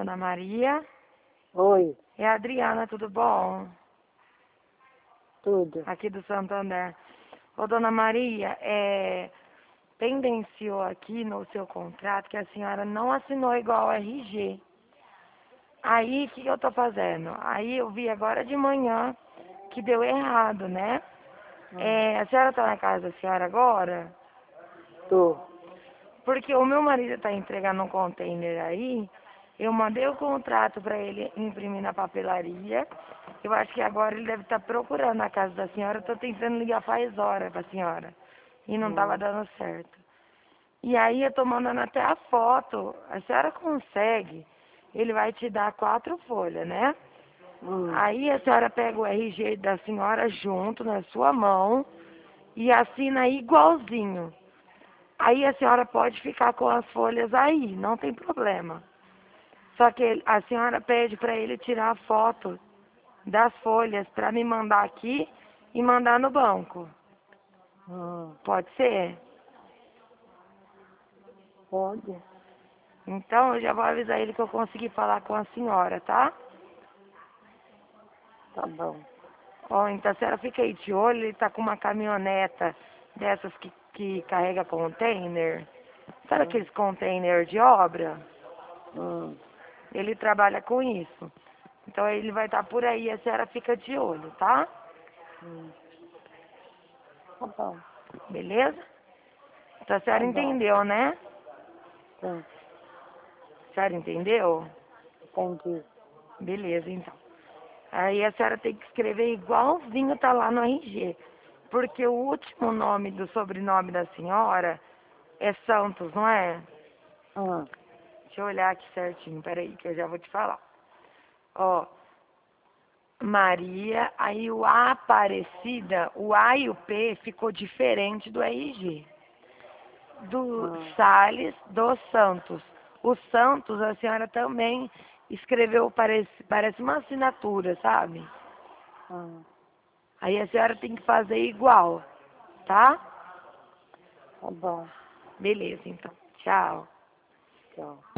Dona Maria? Oi, É a Adriana, tudo bom? tudo. Aqui do Santander. Ô, Dona Maria, pendenciou aqui no seu contrato que a senhora não assinou igual ao RG. Aí, o que eu tô fazendo? Aí eu vi agora de manhã que deu errado, né? A senhora tá na casa da senhora agora? Tô. Porque o meu marido tá entregando um container aí, eu mandei o contrato para ele imprimir na papelaria. Eu acho que agora ele deve estar procurando a casa da senhora. Eu tô tentando ligar faz hora pra senhora. E não tava dando certo. E aí eu tô mandando até a foto. A senhora consegue. Ele vai te dar 4 folhas, né? Aí a senhora pega o RG da senhora junto na sua mão e assina igualzinho. Aí a senhora pode ficar com as folhas aí, não tem problema. Só que a senhora pede para ele tirar a foto das folhas para me mandar aqui e mandar no banco. Pode ser? Pode? Então eu já vou avisar ele que eu consegui falar com a senhora, tá? Tá bom. Ó, então a senhora fica aí de olho, ele tá com uma caminhoneta dessas que carrega container. Sabe aqueles container de obra? Ele trabalha com isso. Então ele vai estar por aí, a senhora fica de olho, tá? Tá bom. Beleza? Então a senhora Tá bom. entendeu, né? Sim, A senhora entendeu? entendi. Beleza, então. Aí a senhora tem que escrever igualzinho tá lá no RG. Porque o último nome do sobrenome da senhora é Santos, não é? Deixa eu olhar aqui certinho, peraí, que eu já vou te falar. Ó, Maria, aí o A Aparecida, o A e o P ficou diferente do RG. Do Salles dos Santos. O Santos, a senhora também escreveu, parece uma assinatura, sabe? Aí a senhora tem que fazer igual, tá? Tá bom. Beleza, então. Tchau. Tchau.